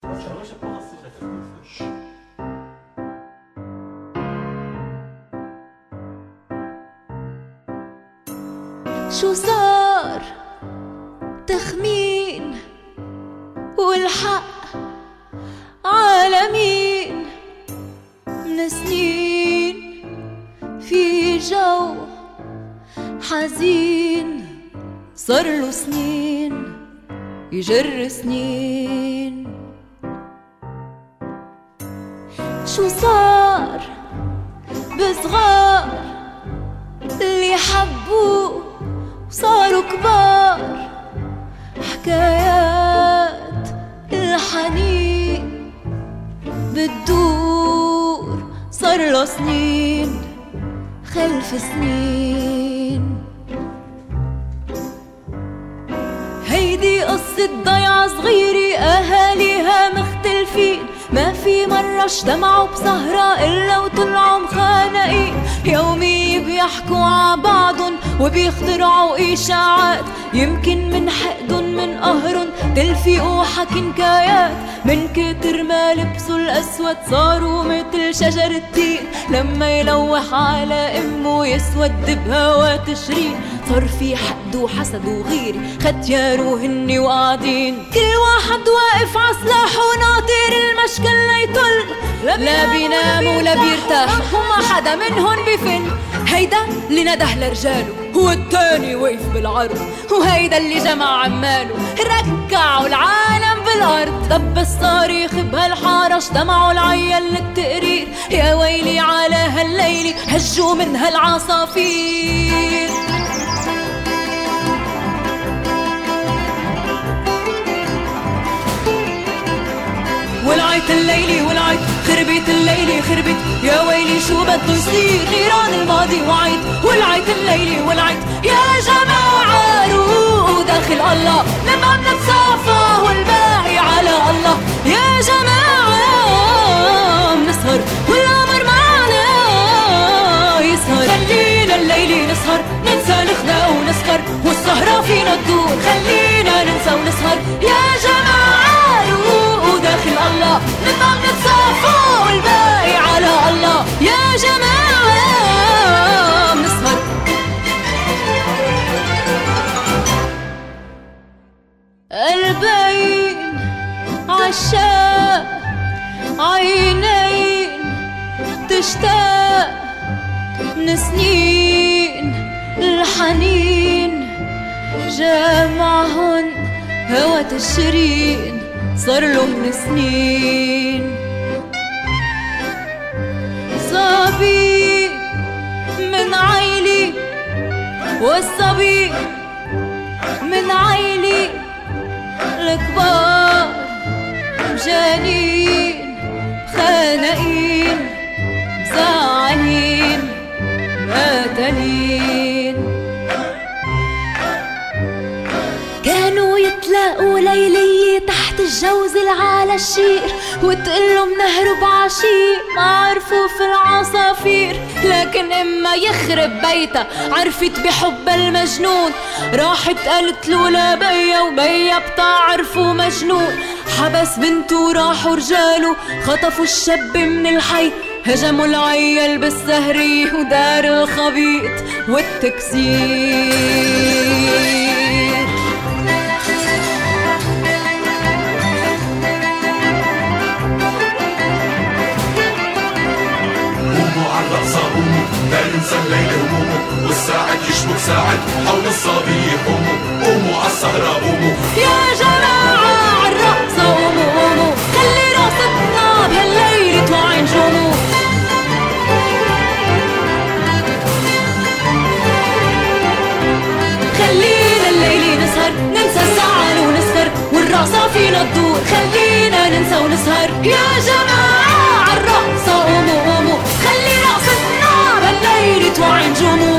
شو صار تخمين والحق عالمين من سنين في جو حزين صارله سنين يجر سنين. شو صار بصغار اللي حبوه صاروا كبار، حكايات الحنين بتدور صارله سنين خلف سنين. هيدي قصة ضيعة صغيرة أهاليها مختلفين، ما في مرة اجتمعوا بسهرة إلا وطلعوا مخانقين، يومي بيحكوا ع بعضن وبيخترعوا إشاعات، يمكن من حقدن من قهرن تلفقوا حكي نكايات، من كتر ما لبسوا الأسود صاروا مثل شجر التين، لما يلوح على أمه يسود بهوا تشرين، صار في حقد وحسد وغيرة ختياروا هني وقاعدين، كل واحد واقف عسلاحه ناطر المشكل ليطل، لا بينام ولا بيرتاح وما حدا منهن بفن. هيدا اللي نده لرجاله هو التاني وقف بالعرض، وهيدا اللي جمع عماله ركعوا العالم بالارض. طب بس صاريخ بهالحارة اجتمعوا العيال للتقرير، يا ويلي على هالليلة هجوا من هالعصافير. ولعت الليلي ولعت خربت الليلي خربت، يا ويلي شو بده يصير نيران الماضي وعيت. ولعت الليلي ولعت يا جماعة روقوا داخل الله، لما بنتصافى والباقي على الله. يا جماعة بنسهر والقمر معنا يسهر، خلينا الليلي نسهر ننسى نخدع ونسكر، والسهرة فينا تدور خلينا ننسى ونسهر. يا جماعة روقوا داخل الله، لما بنتصافى والباقي على الله. يا جماعة بنسهر. قلبين عشاق عينين تشتاق من سنين، الحنين جامعهن هوا تشرين صارله من سنين. صبي من عيلي والصبي من عيلي، الكبار جانين خانقين زعلين قاتلين. كانوا يتلاقوا ليلية تحت الجوزل على الشير، وتقلهم نهرب عشيق ما عرفوا في العصافير، لكن اما يخرب بيتها عرفت بحب المجنون، راحت قالت له لبيا وبيا بتعرفوا مجنون. حبس بنته وراحوا رجاله خطفوا الشاب من الحي، هجموا العيال بالسهرية ودار الخبيط والتكسير. قوموا عالرقصة قوموا لا ننسى الليل همومه، والساعد يشبك ساعد حول الصبي قوموا. قوموا عالسهرة قوموا يا جماعة عالرقصة قوموا قوموا، خلي رقصتنا بهالليل يطلع نجومه. خلينا الليل نسهر ننسى الزعل ونسهر، والرقصة فينا تدور خلينا ننسى ونسهر. يا جماعة عالرقصة قوموا قوموا، خلي رقصتنا بهالليل يطلع نجومه.